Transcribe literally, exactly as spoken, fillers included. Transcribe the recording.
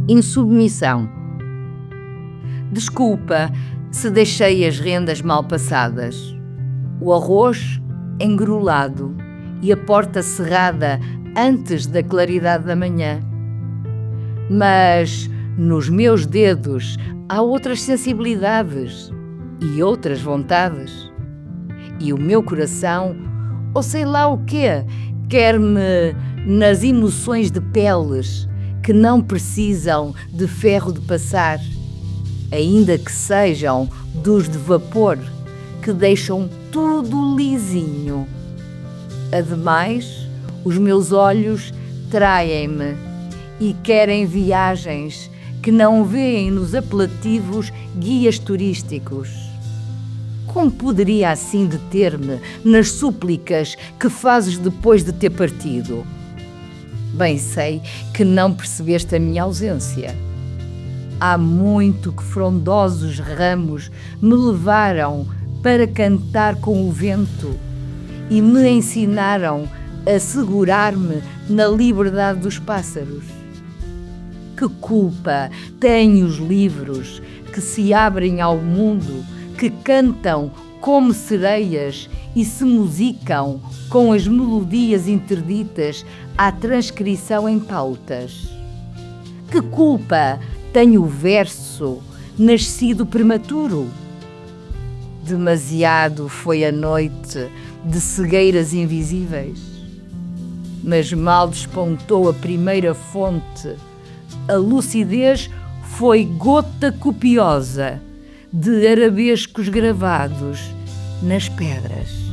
Insubmissão. Desculpa se deixei as rendas mal passadas, o arroz engrolado e a porta cerrada antes da claridade da manhã. Mas nos meus dedos há outras sensibilidades e outras vontades. E o meu coração, ou sei lá o quê, quer-me nas emoções de peles que não precisam de ferro de passar, ainda que sejam dos de vapor, que deixam tudo lisinho. Ademais, os meus olhos traem-me e querem viagens que não vêem nos apelativos guias turísticos. Como poderia assim deter-me nas súplicas que fazes depois de ter partido? Bem sei que não percebeste a minha ausência. Há muito que frondosos ramos me levaram para cantar com o vento e me ensinaram a segurar-me na liberdade dos pássaros. Que culpa têm os livros que se abrem ao mundo, que cantam como sereias e se musicam com as melodias interditas à transcrição em pautas? Que culpa tem o verso nascido prematuro? Demasiado foi a noite de cegueiras invisíveis, mas mal despontou a primeira fonte, a lucidez foi gota copiosa de arabescos gravados nas pedras.